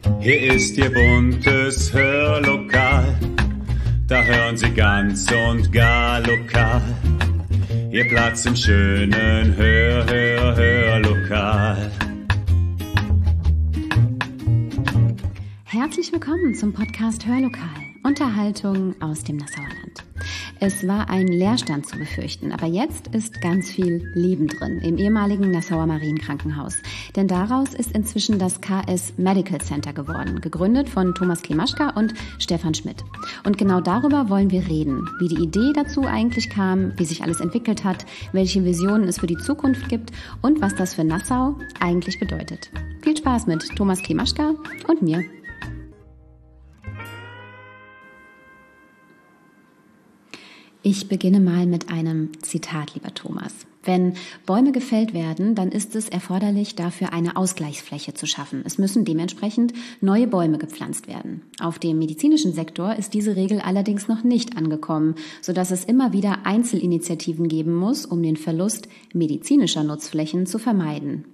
Hier ist Ihr buntes Hörlokal, da hören Sie ganz und gar lokal. Ihr Platz im schönen Hörlokal. Herzlich willkommen zum Podcast Hörlokal, Unterhaltung aus dem Nassauer Land. Es war ein Leerstand zu befürchten, aber jetzt ist ganz viel Leben drin im ehemaligen Nassauer Marienkrankenhaus. Denn daraus ist inzwischen das KS Medical Center geworden, gegründet von Thomas Klimaschka und Stefan Schmidt. Und genau darüber wollen wir reden, wie die Idee dazu eigentlich kam, wie sich alles entwickelt hat, welche Visionen es für die Zukunft gibt und was das für Nassau eigentlich bedeutet. Viel Spaß mit Thomas Klimaschka und mir. Ich beginne mal mit einem Zitat, lieber Thomas. Wenn Bäume gefällt werden, dann ist es erforderlich, dafür eine Ausgleichsfläche zu schaffen. Es müssen dementsprechend neue Bäume gepflanzt werden. Auf dem medizinischen Sektor ist diese Regel allerdings noch nicht angekommen, sodass es immer wieder Einzelinitiativen geben muss, um den Verlust medizinischer Nutzflächen zu vermeiden.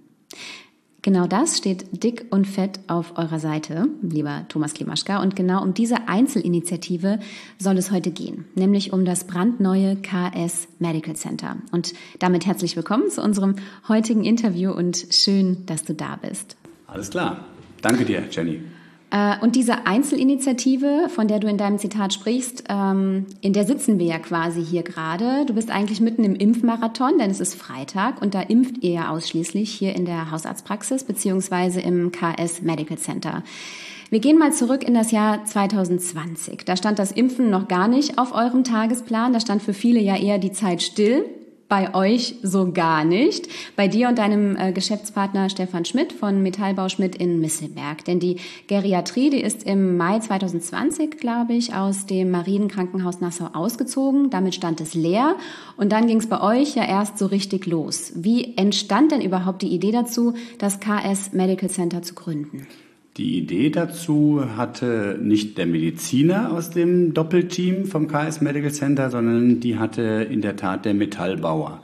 Genau das steht dick und fett auf eurer Seite, lieber Thomas Klimaschka. Und genau um diese Einzelinitiative soll es heute gehen, nämlich um das brandneue KS Medical Center. Und damit herzlich willkommen zu unserem heutigen Interview und schön, dass du da bist. Alles klar. Danke dir, Jenny. Und diese Einzelinitiative, von der du in deinem Zitat sprichst, in der sitzen wir ja quasi hier gerade. Du bist eigentlich mitten im Impfmarathon, denn es ist Freitag und da impft ihr ja ausschließlich hier in der Hausarztpraxis beziehungsweise im KS Medical Center. Wir gehen mal zurück in das Jahr 2020. Da stand das Impfen noch gar nicht auf eurem Tagesplan. Da stand für viele ja eher die Zeit still. Bei euch so gar nicht. Bei dir und deinem Geschäftspartner Stefan Schmidt von Metallbau Schmidt in Misselberg. Denn die Geriatrie, die ist im Mai 2020, glaube ich, aus dem Marienkrankenhaus Nassau ausgezogen. Damit stand es leer. Und dann ging es bei euch ja erst so richtig los. Wie entstand denn überhaupt die Idee dazu, das KS Medical Center zu gründen? Die Idee dazu hatte nicht der Mediziner aus dem Doppelteam vom KS Medical Center, sondern die hatte in der Tat der Metallbauer.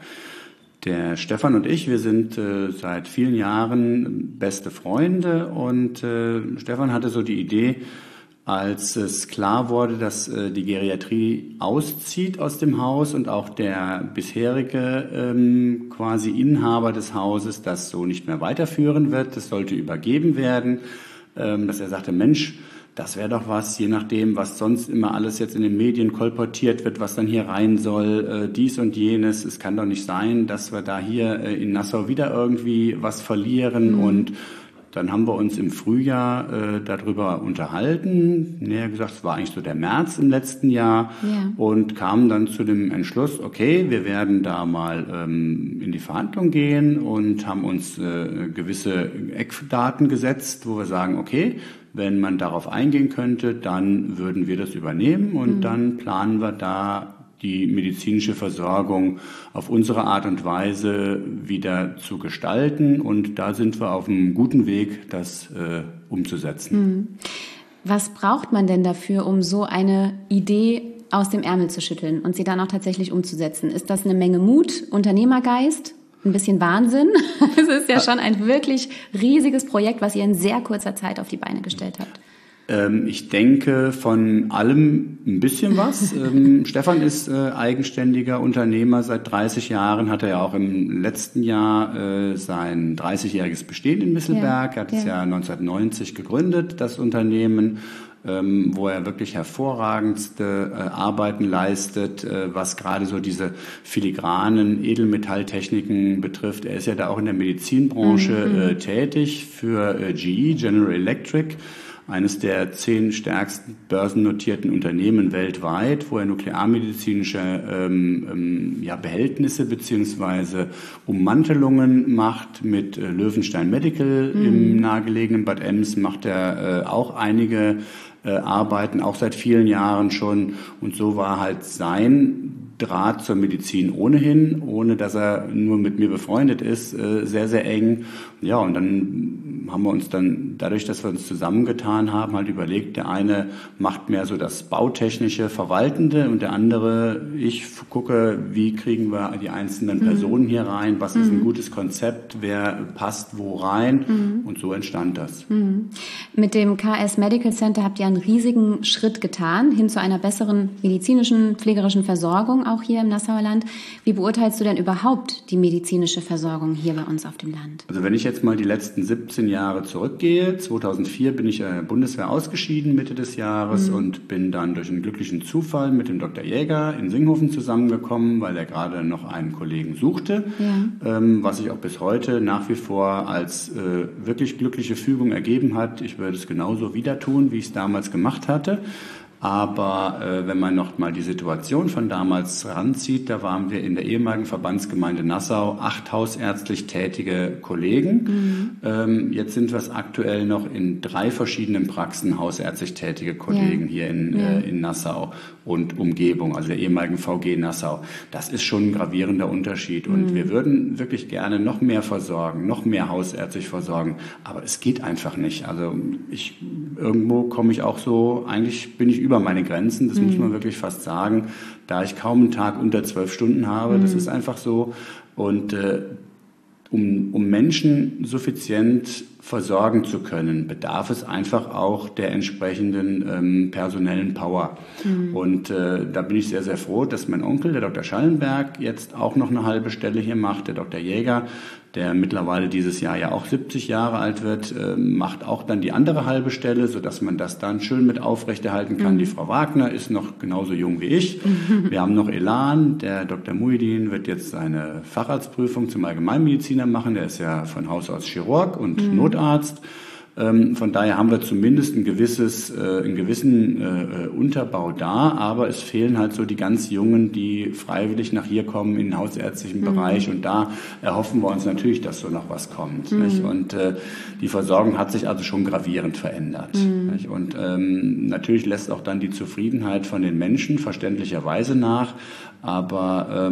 Der Stefan und ich, wir sind seit vielen Jahren beste Freunde und Stefan hatte so die Idee, als es klar wurde, dass die Geriatrie auszieht aus dem Haus und auch der bisherige quasi Inhaber des Hauses das so nicht mehr weiterführen wird, das sollte übergeben werden, dass er sagte, Mensch, das wäre doch was, je nachdem, was sonst immer alles jetzt in den Medien kolportiert wird, was dann hier rein soll, dies und jenes. Es kann doch nicht sein, dass wir da hier in Nassau wieder irgendwie was verlieren. Und dann haben wir uns im Frühjahr darüber unterhalten. Näher gesagt, es war eigentlich so der März im letzten Jahr. Ja. Und kamen dann zu dem Entschluss, okay, wir werden da mal in die Verhandlung gehen und haben uns gewisse Eckdaten gesetzt, wo wir sagen, okay, wenn man darauf eingehen könnte, dann würden wir das übernehmen und dann planen wir da die medizinische Versorgung auf unsere Art und Weise wieder zu gestalten. Und da sind wir auf einem guten Weg, das umzusetzen. Was braucht man denn dafür, um so eine Idee aus dem Ärmel zu schütteln und sie dann auch tatsächlich umzusetzen? Ist das eine Menge Mut, Unternehmergeist, ein bisschen Wahnsinn? Es ist ja schon ein wirklich riesiges Projekt, was ihr in sehr kurzer Zeit auf die Beine gestellt habt. Ich denke von allem ein bisschen was. Stefan ist eigenständiger Unternehmer seit 30 Jahren, hat er ja auch im letzten Jahr sein 30-jähriges Bestehen in Misselberg. Er hat es ja 1990 gegründet, das Unternehmen, wo er wirklich hervorragendste Arbeiten leistet, was gerade so diese filigranen Edelmetalltechniken betrifft. Er ist ja da auch in der Medizinbranche tätig für GE, General Electric, eines der 10 stärksten börsennotierten Unternehmen weltweit, wo er nuklearmedizinische Behältnisse beziehungsweise Ummantelungen macht. Mit Löwenstein Medical im nahegelegenen Bad Ems macht er auch einige Arbeiten, auch seit vielen Jahren schon. Und so war halt sein Draht zur Medizin ohnehin, ohne dass er nur mit mir befreundet ist, sehr, sehr eng. Ja, und dann haben wir uns dann, dadurch, dass wir uns zusammengetan haben, halt überlegt, der eine macht mehr so das bautechnische, verwaltende und der andere, ich gucke, wie kriegen wir die einzelnen Personen hier rein, was ist ein gutes Konzept, wer passt wo rein und so entstand das. Mit dem KS Medical Center habt ihr einen riesigen Schritt getan, hin zu einer besseren medizinischen, pflegerischen Versorgung, auch hier im Nassauer Land. Wie beurteilst du denn überhaupt die medizinische Versorgung hier bei uns auf dem Land? Also wenn ich jetzt mal die letzten 17 Jahre zurückgehe, 2004 bin ich Bundeswehr ausgeschieden, Mitte des Jahres, und bin dann durch einen glücklichen Zufall mit dem Dr. Jäger in Singhofen zusammengekommen, weil er gerade noch einen Kollegen suchte, was sich auch bis heute nach wie vor als wirklich glückliche Fügung ergeben hat. Ich würde es genauso wieder tun, wie ich es damals gemacht hatte. Aber wenn man noch mal die Situation von damals ranzieht, da waren wir in der ehemaligen Verbandsgemeinde Nassau 8 hausärztlich tätige Kollegen. Jetzt sind wir es aktuell noch in 3 verschiedenen Praxen hausärztlich tätige Kollegen hier in Nassau und Umgebung, also der ehemaligen VG Nassau. Das ist schon ein gravierender Unterschied. Und wir würden wirklich gerne noch mehr versorgen, noch mehr hausärztlich versorgen. Aber es geht einfach nicht. Also irgendwo komme ich auch so, eigentlich bin ich über meine Grenzen, das muss man wirklich fast sagen, da ich kaum einen Tag unter 12 Stunden habe, das ist einfach so. Und um Menschen suffizient versorgen zu können, bedarf es einfach auch der entsprechenden personellen Power. Und da bin ich sehr, sehr froh, dass mein Onkel, der Dr. Schallenberg, jetzt auch noch eine halbe Stelle hier macht, der Dr. Jäger, der mittlerweile dieses Jahr ja auch 70 Jahre alt wird, macht auch dann die andere halbe Stelle, sodass man das dann schön mit aufrechterhalten kann. Die Frau Wagner ist noch genauso jung wie ich. Wir haben noch Elan. Der Dr. Muhidin wird jetzt seine Facharztprüfung zum Allgemeinmediziner machen. Der ist ja von Haus aus Chirurg und Notarzt. Von daher haben wir zumindest einen gewissen Unterbau da, aber es fehlen halt so die ganz Jungen, die freiwillig nach hier kommen in den hausärztlichen Bereich, und da erhoffen wir uns natürlich, dass so noch was kommt. Nicht? Und die Versorgung hat sich also schon gravierend verändert. Nicht? Und natürlich lässt auch dann die Zufriedenheit von den Menschen verständlicherweise nach, aber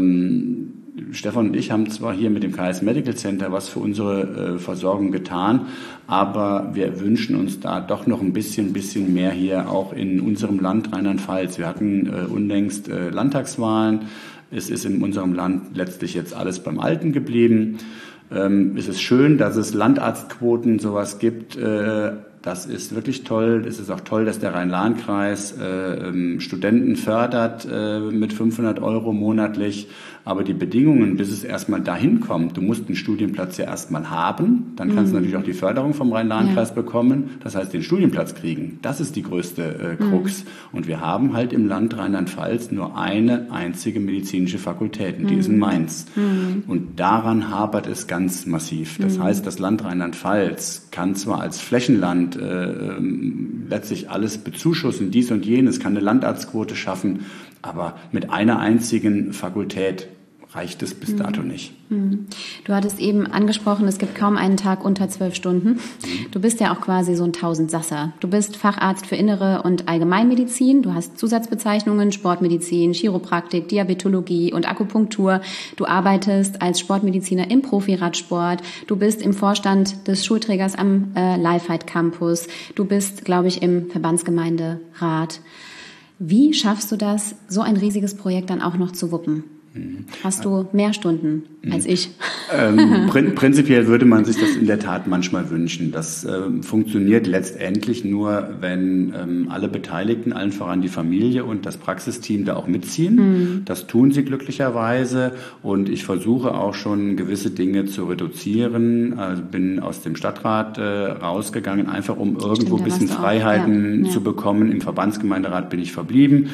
Stefan und ich haben zwar hier mit dem KS Medical Center was für unsere Versorgung getan, aber wir wünschen uns da doch noch ein bisschen mehr hier auch in unserem Land Rheinland-Pfalz. Wir hatten unlängst Landtagswahlen. Es ist in unserem Land letztlich jetzt alles beim Alten geblieben. Es ist schön, dass es Landarztquoten sowas gibt. Das ist wirklich toll. Es ist auch toll, dass der Rhein-Lahn-Kreis Studenten fördert mit 500 € monatlich. Aber die Bedingungen, bis es erstmal dahin kommt, du musst einen Studienplatz ja erstmal haben, dann kannst du natürlich auch die Förderung vom Rhein-Lahn-Kreis bekommen, das heißt den Studienplatz kriegen. Das ist die größte Krux. Und wir haben halt im Land Rheinland-Pfalz nur eine einzige medizinische Fakultät, und die ist in Mainz. Und daran hapert es ganz massiv. Das heißt, das Land Rheinland-Pfalz kann zwar als Flächenland letztlich alles bezuschussen, dies und jenes, kann eine Landarztquote schaffen, aber mit einer einzigen Fakultät reicht es bis dato nicht. Du hattest eben angesprochen, es gibt kaum einen Tag unter 12 Stunden. Du bist ja auch quasi so ein Tausendsasser. Du bist Facharzt für Innere und Allgemeinmedizin. Du hast Zusatzbezeichnungen Sportmedizin, Chiropraktik, Diabetologie und Akupunktur. Du arbeitest als Sportmediziner im Profiradsport. Du bist im Vorstand des Schulträgers am Lifeheit Campus. Du bist, glaube ich, im Verbandsgemeinderat. Wie schaffst du das, so ein riesiges Projekt dann auch noch zu wuppen? Hast du mehr Stunden als ich? Prinzipiell würde man sich das in der Tat manchmal wünschen. Das funktioniert letztendlich nur, wenn alle Beteiligten, allen voran die Familie und das Praxisteam da auch mitziehen. Das tun sie glücklicherweise, und ich versuche auch schon gewisse Dinge zu reduzieren. Also bin aus dem Stadtrat rausgegangen, einfach um irgendwo ein bisschen Freiheiten zu bekommen. Im Verbandsgemeinderat bin ich verblieben.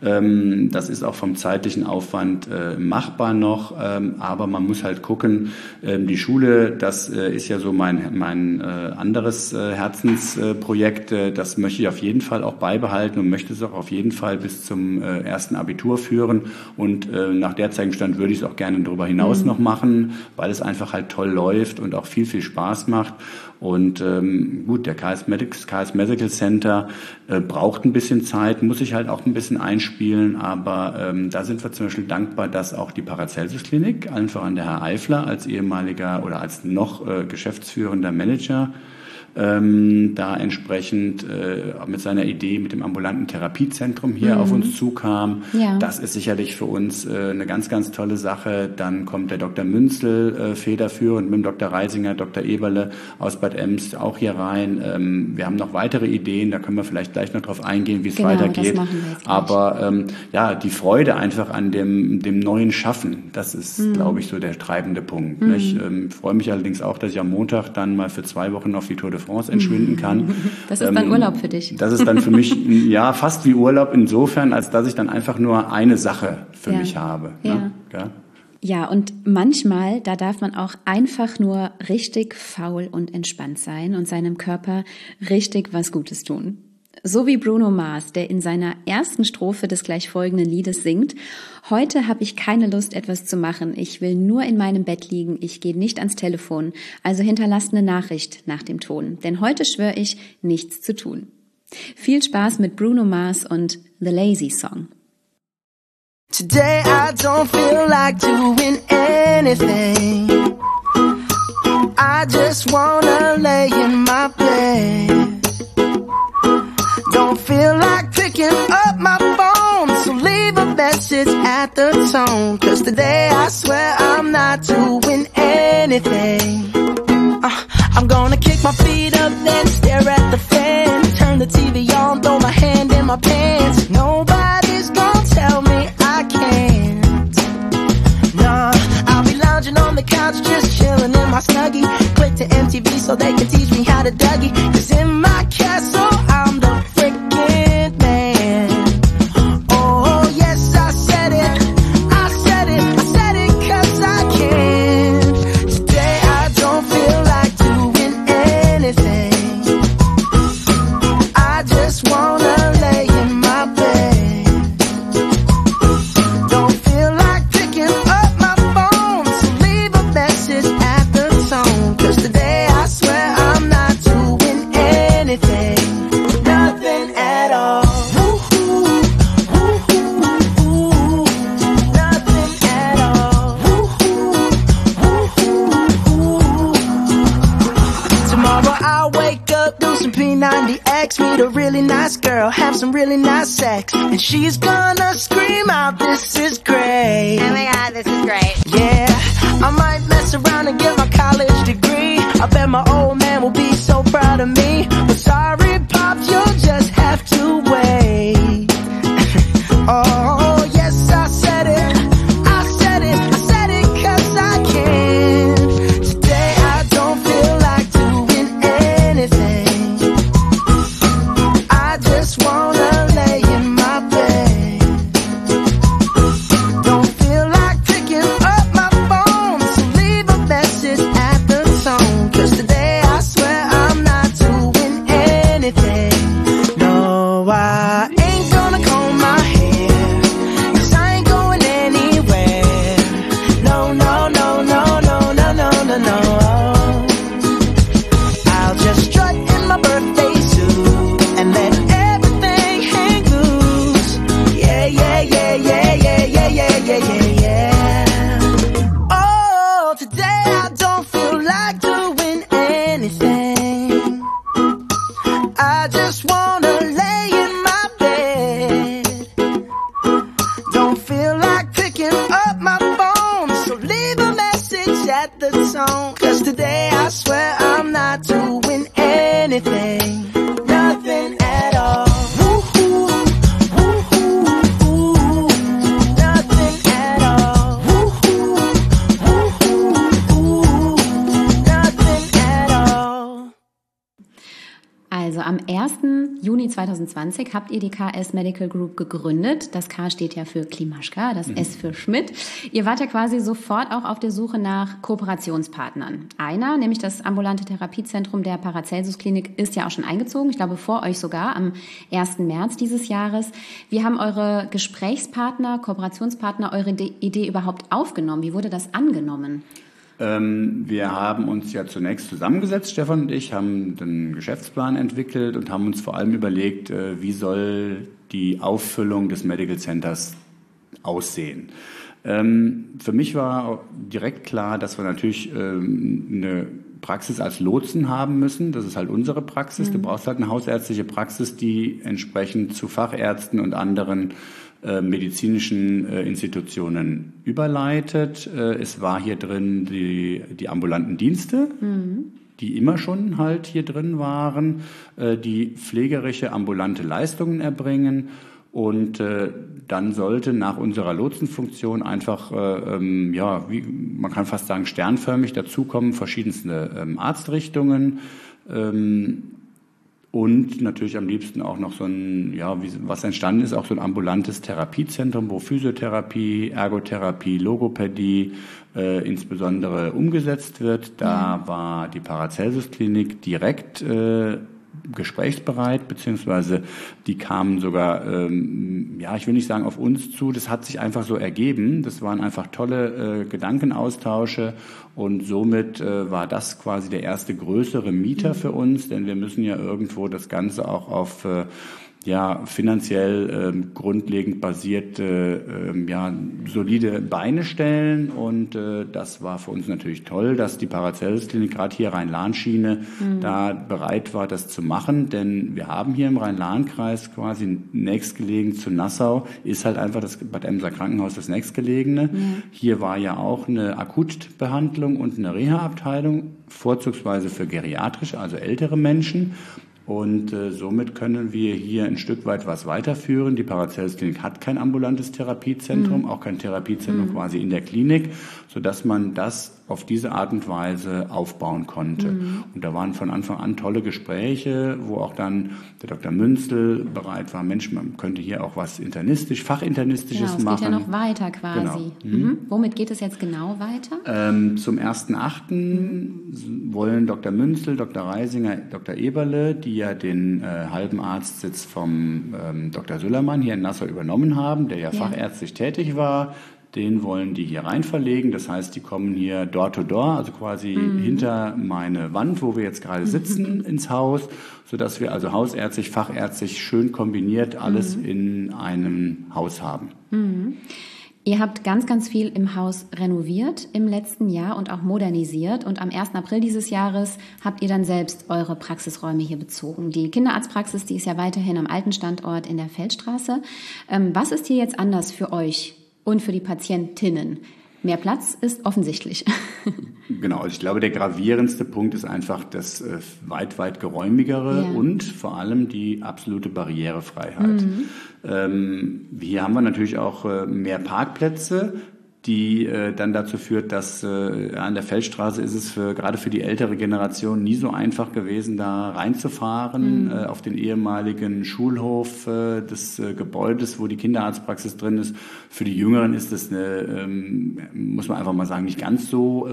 Das ist auch vom zeitlichen Aufwand machbar noch, aber man muss halt gucken, die Schule, das ist ja so mein anderes Herzensprojekt, das möchte ich auf jeden Fall auch beibehalten und möchte es auch auf jeden Fall bis zum ersten Abitur führen, und nach derzeitigem Stand würde ich es auch gerne darüber hinaus noch machen, weil es einfach halt toll läuft und auch viel Spaß macht. Und gut, der KS Medical Center braucht ein bisschen Zeit, muss sich halt auch ein bisschen einspielen, aber da sind wir zum Beispiel dankbar, dass auch die Paracelsus-Klinik, allen voran der Herr Eifler als ehemaliger oder als noch geschäftsführender Manager da entsprechend mit seiner Idee mit dem ambulanten Therapiezentrum hier auf uns zukam. Ja. Das ist sicherlich für uns eine ganz, ganz tolle Sache. Dann kommt der Dr. Münzel federführend mit dem Dr. Reisinger, Dr. Eberle aus Bad Ems auch hier rein. Wir haben noch weitere Ideen, da können wir vielleicht gleich noch drauf eingehen, wie es weitergeht. Aber die Freude einfach an dem neuen Schaffen, das ist, glaube ich, so der treibende Punkt. Ich freue mich allerdings auch, dass ich am Montag dann mal für 2 Wochen auf die Tour de France entschwinden kann. Das ist dann Urlaub für dich. Das ist dann für mich fast wie Urlaub insofern, als dass ich dann einfach nur eine Sache für mich habe. Ja. Ne? Ja, und manchmal, da darf man auch einfach nur richtig faul und entspannt sein und seinem Körper richtig was Gutes tun. So wie Bruno Mars, der in seiner ersten Strophe des gleich folgenden Liedes singt: Heute habe ich keine Lust, etwas zu machen. Ich will nur in meinem Bett liegen. Ich gehe nicht ans Telefon. Also hinterlasst eine Nachricht nach dem Ton. Denn heute schwöre ich, nichts zu tun. Viel Spaß mit Bruno Mars und The Lazy Song. Today I don't feel like doing anything. I just wanna lay in my bed. Don't feel like picking up my phone, so leave a message at the tone. 'Cause today I swear I'm not doing anything. I'm gonna kick my feet up, then stare at the fan. Turn the TV on, throw my hand in my pants. Nobody's gonna tell me I can't. Nah, I'll be lounging on the couch, just chilling in my Snuggie. Click to MTV so they can teach me how to Dougie. 'Cause in my castle, I'm the freaking man. Oh, yes, I said it. I said it. I said it 'cause I can. Today I don't feel like doing anything. I just wanna lay in my bed. Don't feel like picking up my phone, so leave a message at the tone. 'Cause today I swear I'm not doing anything. Nothing at all. Woo-hoo, woo-hoo, woo-hoo. Nothing at all. Woo-hoo, woo-hoo, woo. Tomorrow I'll wake up, do some P90X, meet a really nice girl, have some really nice sex, and she's gonna scream out, "This is great." Oh my God, this is great. Yeah, I might mess around and get my college degree. I bet my old man will be so proud of me. But sorry, Pops, you'll just have to wait. Oh, yes, I said it. I said it. I said it 'cause I can. Today I don't feel like doing anything. I just wanna lay in my bed. Don't feel like picking up my phone, so leave a message at the tone. 'Cause today I swear I'm not doing anything. No, I ain't gonna comb my hair, 'cause I ain't going anywhere. No, no, no, no, no, no, no, no, no. I'll just strut in my birthday suit and let everything hang loose. Yeah, yeah, yeah, yeah, yeah, yeah, yeah, yeah, yeah, yeah. Oh, today I don't feel like doing anything. I just wanna lay in my bed. Don't feel like picking up my phone, so leave a message at the tone. 'Cause today I swear I'm not doing anything. Nothing at all. Woo-hoo, woo-hoo, woo. Nothing at all. Woo-hoo, woo-hoo, woo. Nothing at all. Also am 1. Juni 2020 habt ihr die KS Medical Group gegründet. Das K steht ja für Klimaschka, das S für Schmidt. Ihr wart ja quasi sofort auch auf der Suche nach Kooperationspartnern. Einer, nämlich das ambulante Therapiezentrum der Paracelsus-Klinik, ist ja auch schon eingezogen. Ich glaube, vor euch sogar, am 1. März dieses Jahres. Wie haben eure Gesprächspartner, Kooperationspartner eure Idee überhaupt aufgenommen? Wie wurde das angenommen? Wir haben uns ja zunächst zusammengesetzt, Stefan und ich, haben den Geschäftsplan entwickelt und haben uns vor allem überlegt, wie soll die Auffüllung des Medical Centers aussehen. Für mich war direkt klar, dass wir natürlich eine Praxis als Lotsen haben müssen. Das ist halt unsere Praxis. Du brauchst halt eine hausärztliche Praxis, die entsprechend zu Fachärzten und anderen medizinischen Institutionen überleitet. Es war hier drin die ambulanten Dienste, die immer schon halt hier drin waren, die pflegerische ambulante Leistungen erbringen. Und dann sollte nach unserer Lotsenfunktion einfach, man kann fast sagen sternförmig dazukommen, verschiedenste Arztrichtungen und natürlich am liebsten auch noch so was entstanden ist, auch so ein ambulantes Therapiezentrum, wo Physiotherapie, Ergotherapie, Logopädie insbesondere umgesetzt wird. Da war die Paracelsus-Klinik direkt gesprächsbereit, beziehungsweise die kamen sogar, ich will nicht sagen auf uns zu, das hat sich einfach so ergeben. Das waren einfach tolle Gedankenaustausche und somit war das quasi der erste größere Mieter für uns, denn wir müssen ja irgendwo das Ganze auch auf finanziell grundlegend basierte, solide Beine stellen. Und das war für uns natürlich toll, dass die Paracelsus-Klinik gerade hier Rhein-Lahn-Schiene da bereit war, das zu machen. Denn wir haben hier im Rhein-Lahn-Kreis quasi nächstgelegen zu Nassau, ist halt einfach das Bad Emser Krankenhaus das nächstgelegene. Hier war ja auch eine Akutbehandlung und eine Reha-Abteilung, vorzugsweise für geriatrische, also ältere Menschen. Und somit können wir hier ein Stück weit was weiterführen. Die Paracelsus-Klinik hat kein ambulantes Therapiezentrum, auch kein Therapiezentrum quasi in der Klinik, sodass man das auf diese Art und Weise aufbauen konnte. Und da waren von Anfang an tolle Gespräche, wo auch dann der Dr. Münzel bereit war, Mensch, man könnte hier auch was fachinternistisches machen. Es geht ja noch weiter quasi. Genau. Womit geht es jetzt genau weiter? Zum 1.8. wollen Dr. Münzel, Dr. Reisinger, Dr. Eberle, die ja den halben Arztsitz vom Dr. Süllermann hier in Nassau übernommen haben, der ja fachärztlich tätig war, den wollen die hier rein verlegen. Das heißt, die kommen hier door to door, also quasi hinter meine Wand, wo wir jetzt gerade sitzen, ins Haus, sodass wir also hausärztlich, fachärztlich schön kombiniert alles in einem Haus haben. Ihr habt ganz, ganz viel im Haus renoviert im letzten Jahr und auch modernisiert. Und am 1. April dieses Jahres habt ihr dann selbst eure Praxisräume hier bezogen. Die Kinderarztpraxis, die ist ja weiterhin am alten Standort in der Feldstraße. Was ist hier jetzt anders für euch und für die Patientinnen? Mehr Platz ist offensichtlich. Genau, also ich glaube, der gravierendste Punkt ist einfach das weit geräumigere und vor allem die absolute Barrierefreiheit. Hier haben wir natürlich auch mehr Parkplätze, die dann dazu führt, dass an der Feldstraße ist es gerade für die ältere Generation nie so einfach gewesen, da reinzufahren auf den ehemaligen Schulhof des Gebäudes, wo die Kinderarztpraxis drin ist. Für die Jüngeren ist das muss man einfach mal sagen, nicht ganz so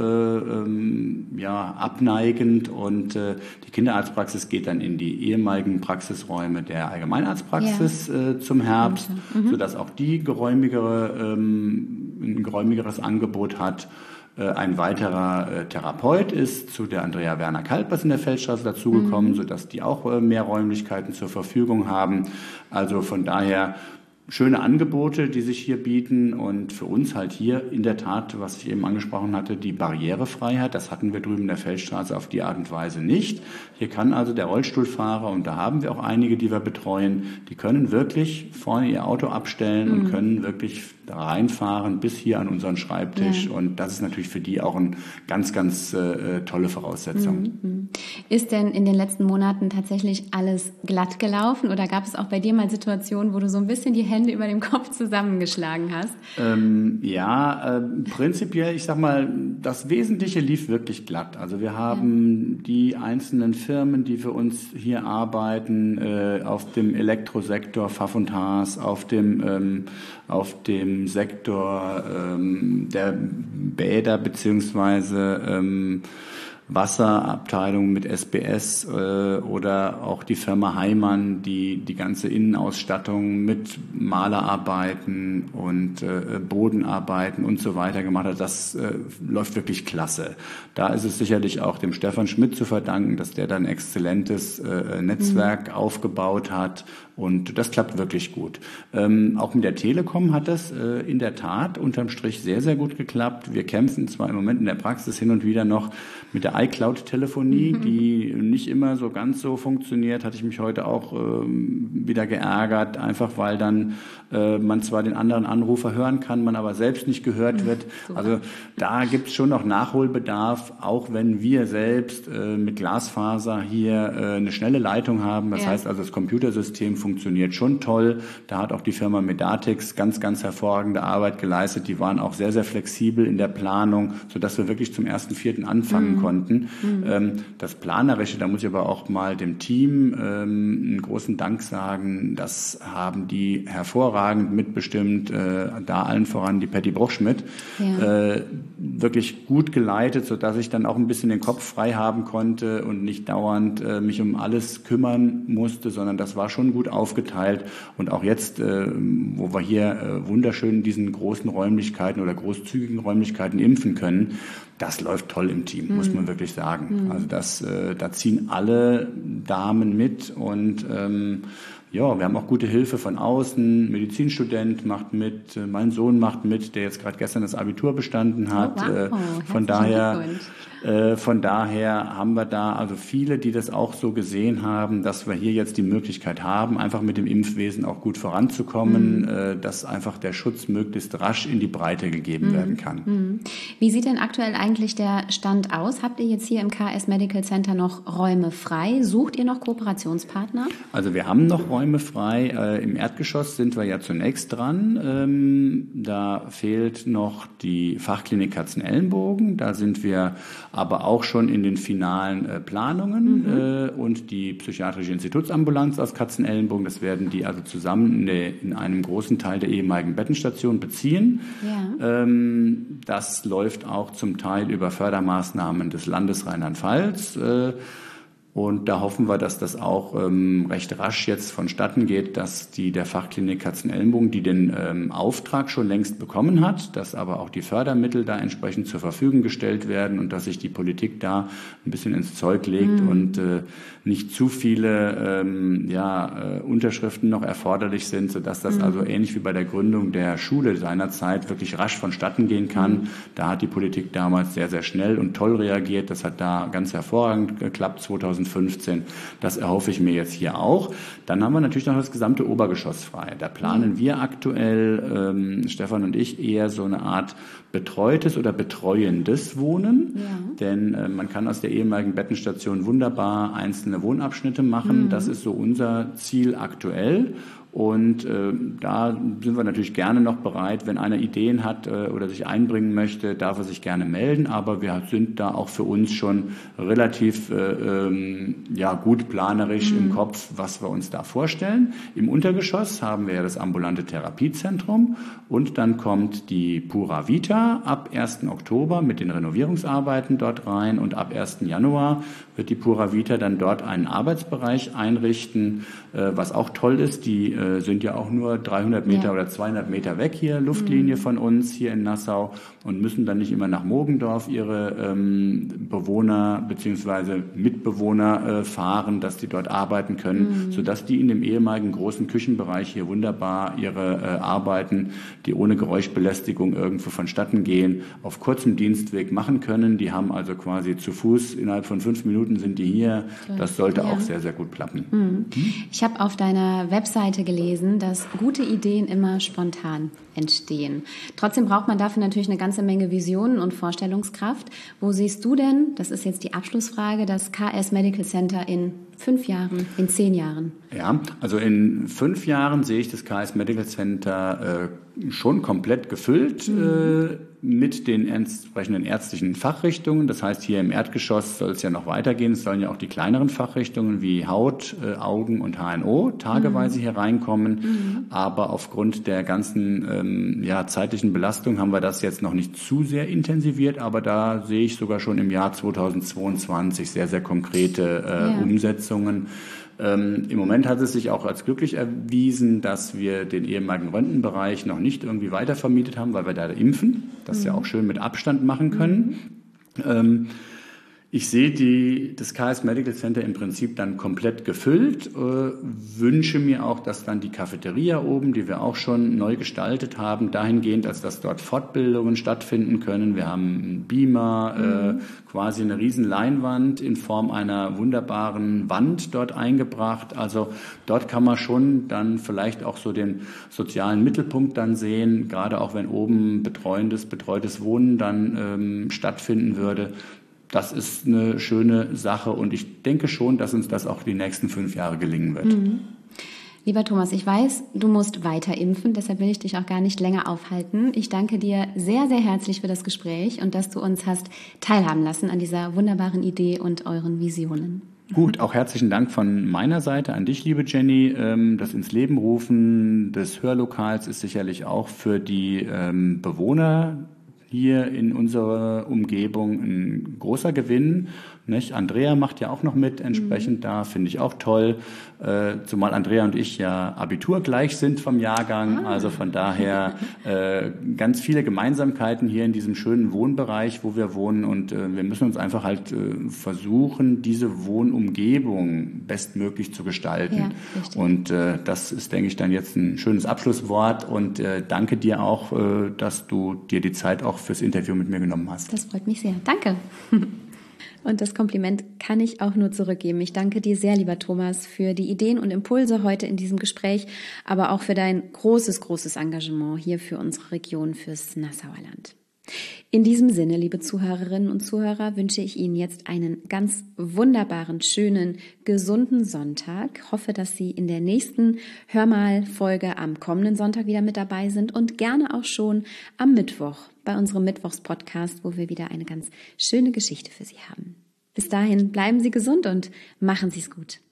abneigend, und die Kinderarztpraxis geht dann in die ehemaligen Praxisräume der Allgemeinarztpraxis zum Herbst, sodass auch die ein geräumigeres Angebot hat. Ein weiterer Therapeut ist zu der Andrea Werner-Kalpers in der Feldstraße dazugekommen, sodass die auch mehr Räumlichkeiten zur Verfügung haben. Also von daher schöne Angebote, die sich hier bieten, und für uns halt hier in der Tat, was ich eben angesprochen hatte, die Barrierefreiheit. Das hatten wir drüben in der Feldstraße auf die Art und Weise nicht. Hier kann also der Rollstuhlfahrer, und da haben wir auch einige, die wir betreuen, die können wirklich vorne ihr Auto abstellen und können wirklich reinfahren bis hier an unseren Schreibtisch. Und das ist natürlich für die auch eine ganz, ganz tolle Voraussetzung. Ist denn in den letzten Monaten tatsächlich alles glatt gelaufen, oder gab es auch bei dir mal Situationen, wo du so ein bisschen die Hände über dem Kopf zusammengeschlagen hast? Prinzipiell, ich sag mal, das Wesentliche lief wirklich glatt. Also wir haben die einzelnen Firmen, die für uns hier arbeiten, auf dem Elektrosektor Pfaff und Haas, auf dem Sektor der Bäder beziehungsweise Wasserabteilung mit SBS oder auch die Firma Heimann, die ganze Innenausstattung mit Malerarbeiten und Bodenarbeiten und so weiter gemacht hat. Das läuft wirklich klasse. Da ist es sicherlich auch dem Stefan Schmidt zu verdanken, dass der da ein exzellentes Netzwerk aufgebaut hat, und das klappt wirklich gut. Auch mit der Telekom hat das in der Tat unterm Strich sehr, sehr gut geklappt. Wir kämpfen zwar im Moment in der Praxis hin und wieder noch mit der iCloud-Telefonie, die nicht immer so ganz so funktioniert, hatte ich mich heute auch wieder geärgert, einfach weil dann man zwar den anderen Anrufer hören kann, man aber selbst nicht gehört wird. Also da gibt es schon noch Nachholbedarf, auch wenn wir selbst mit Glasfaser hier eine schnelle Leitung haben. Das heißt also, das Computersystem funktioniert schon toll. Da hat auch die Firma Medatix ganz, ganz hervorragende Arbeit geleistet. Die waren auch sehr, sehr flexibel in der Planung, sodass wir wirklich zum 1.4. anfangen konnten. Das Planerische, da muss ich aber auch mal dem Team einen großen Dank sagen. Das haben die hervorragend mitbestimmt, da allen voran die Patty Bruchschmidt, wirklich gut geleitet, sodass ich dann auch ein bisschen den Kopf frei haben konnte und nicht dauernd mich um alles kümmern musste, sondern das war schon gut aufgeteilt. Und auch jetzt, wo wir hier wunderschön in diesen großen Räumlichkeiten oder großzügigen Räumlichkeiten impfen können, das läuft toll im Team, muss man wirklich sagen. Also da ziehen alle Damen mit und ja, wir haben auch gute Hilfe von außen. Medizinstudent macht mit, mein Sohn macht mit, der jetzt gerade gestern das Abitur bestanden hat. Oh, wow. Von daher haben wir da also viele, die das auch so gesehen haben, dass wir hier jetzt die Möglichkeit haben, einfach mit dem Impfwesen auch gut voranzukommen, dass einfach der Schutz möglichst rasch in die Breite gegeben werden kann. Wie sieht denn aktuell eigentlich der Stand aus? Habt ihr jetzt hier im KS Medical Center noch Räume frei? Sucht ihr noch Kooperationspartner? Also wir haben noch Räume frei. Im Erdgeschoss sind wir ja zunächst dran. Da fehlt noch die Fachklinik Katzenellenbogen. Da sind wir aber auch schon in den finalen Planungen und die psychiatrische Institutsambulanz aus Katzenellenbogen, das werden die also zusammen in einem großen Teil der ehemaligen Bettenstation beziehen. Ja. Das läuft auch zum Teil über Fördermaßnahmen des Landes Rheinland-Pfalz. Und da hoffen wir, dass das auch recht rasch jetzt vonstatten geht, dass der Fachklinik Katzenellenbogen, die den Auftrag schon längst bekommen hat, dass aber auch die Fördermittel da entsprechend zur Verfügung gestellt werden und dass sich die Politik da ein bisschen ins Zeug legt und nicht zu viele Unterschriften noch erforderlich sind, sodass das also ähnlich wie bei der Gründung der Schule seinerzeit wirklich rasch vonstatten gehen kann. Da hat die Politik damals sehr, sehr schnell und toll reagiert. Das hat da ganz hervorragend geklappt, 2015. Das erhoffe ich mir jetzt hier auch. Dann haben wir natürlich noch das gesamte Obergeschoss frei. Da planen wir aktuell, Stefan und ich, eher so eine Art betreutes oder betreuendes Wohnen. Ja. Denn man kann aus der ehemaligen Bettenstation wunderbar einzelne Wohnabschnitte machen. Das ist so unser Ziel aktuell. Und da sind wir natürlich gerne noch bereit, wenn einer Ideen hat oder sich einbringen möchte, darf er sich gerne melden. Aber wir sind da auch für uns schon relativ gut planerisch im Kopf, was wir uns da vorstellen. Im Untergeschoss haben wir ja das ambulante Therapiezentrum und dann kommt die Pura Vita ab 1. Oktober mit den Renovierungsarbeiten dort rein und ab 1. Januar wird die Pura Vita dann dort einen Arbeitsbereich einrichten, was auch toll ist. Die sind ja auch nur 300 Meter oder 200 Meter weg hier, Luftlinie von uns hier in Nassau und müssen dann nicht immer nach Mogendorf ihre Bewohner bzw. Mitbewohner fahren, dass die dort arbeiten können, sodass die in dem ehemaligen großen Küchenbereich hier wunderbar ihre Arbeiten, die ohne Geräuschbelästigung irgendwo vonstatten gehen, auf kurzem Dienstweg machen können. Die haben also quasi zu Fuß, innerhalb von 5 Minuten sind die hier. Das sollte auch sehr, sehr gut klappen. Ich habe auf deiner Webseite gelesen, dass gute Ideen immer spontan entstehen. Trotzdem braucht man dafür natürlich eine ganze Menge Visionen und Vorstellungskraft. Wo siehst du denn, das ist jetzt die Abschlussfrage, das KS Medical Center in 5 Jahren, in 10 Jahren? Ja, also in 5 Jahren sehe ich das KS Medical Center schon komplett gefüllt mit den entsprechenden ärztlichen Fachrichtungen. Das heißt, hier im Erdgeschoss soll es ja noch weitergehen. Es sollen ja auch die kleineren Fachrichtungen wie Haut, Augen und HNO tageweise hier reinkommen. Aber aufgrund der ganzen zeitlichen Belastung haben wir das jetzt noch nicht zu sehr intensiviert. Aber da sehe ich sogar schon im Jahr 2022 sehr, sehr konkrete Umsetzungen. Im Moment hat es sich auch als glücklich erwiesen, dass wir den ehemaligen Röntgenbereich noch nicht irgendwie weitervermietet haben, weil wir da impfen, das ja auch schön mit Abstand machen können. Ich sehe das KS Medical Center im Prinzip dann komplett gefüllt, wünsche mir auch, dass dann die Cafeteria oben, die wir auch schon neu gestaltet haben, dahingehend, dass dort Fortbildungen stattfinden können. Wir haben einen Beamer, quasi eine riesen Leinwand in Form einer wunderbaren Wand dort eingebracht. Also dort kann man schon dann vielleicht auch so den sozialen Mittelpunkt dann sehen, gerade auch wenn oben betreutes Wohnen dann stattfinden würde. Das ist eine schöne Sache und ich denke schon, dass uns das auch die nächsten 5 Jahre gelingen wird. Lieber Thomas, ich weiß, du musst weiter impfen, deshalb will ich dich auch gar nicht länger aufhalten. Ich danke dir sehr, sehr herzlich für das Gespräch und dass du uns hast teilhaben lassen an dieser wunderbaren Idee und euren Visionen. Gut, auch herzlichen Dank von meiner Seite an dich, liebe Jenny. Das ins Leben rufen des Hörlokals ist sicherlich auch für die Bewohner hier in unserer Umgebung ein großer Gewinn. Nicht? Andrea macht ja auch noch mit entsprechend da, finde ich auch toll. Zumal Andrea und ich ja Abitur gleich sind vom Jahrgang. Also von daher ganz viele Gemeinsamkeiten hier in diesem schönen Wohnbereich, wo wir wohnen. Und wir müssen uns einfach halt versuchen, diese Wohnumgebung bestmöglich zu gestalten. Ja, und das ist, denke ich, dann jetzt ein schönes Abschlusswort. Und danke dir auch, dass du dir die Zeit auch fürs Interview mit mir genommen hast. Das freut mich sehr. Danke. Und das Kompliment kann ich auch nur zurückgeben. Ich danke dir sehr, lieber Thomas, für die Ideen und Impulse heute in diesem Gespräch, aber auch für dein großes, großes Engagement hier für unsere Region, fürs Nassauer Land. In diesem Sinne, liebe Zuhörerinnen und Zuhörer, wünsche ich Ihnen jetzt einen ganz wunderbaren, schönen, gesunden Sonntag. Hoffe, dass Sie in der nächsten Hörmal-Folge am kommenden Sonntag wieder mit dabei sind und gerne auch schon am Mittwoch bei unserem Mittwochs-Podcast, wo wir wieder eine ganz schöne Geschichte für Sie haben. Bis dahin bleiben Sie gesund und machen Sie es gut.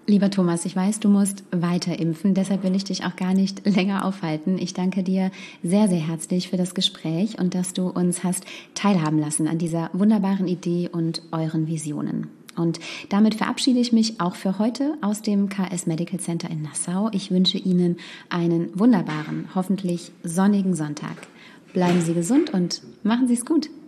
Lieber Thomas, ich weiß, du musst weiter impfen, deshalb will ich dich auch gar nicht länger aufhalten. Ich danke dir sehr, sehr herzlich für das Gespräch und dass du uns hast teilhaben lassen an dieser wunderbaren Idee und euren Visionen. Und damit verabschiede ich mich auch für heute aus dem KS Medical Center in Nassau. Ich wünsche Ihnen einen wunderbaren, hoffentlich sonnigen Sonntag. Bleiben Sie gesund und machen Sie es gut.